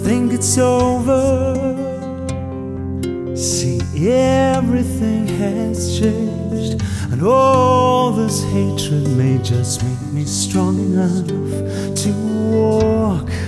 think it's over. See, everything has changed, and all this hatred may just make me strong enough to walk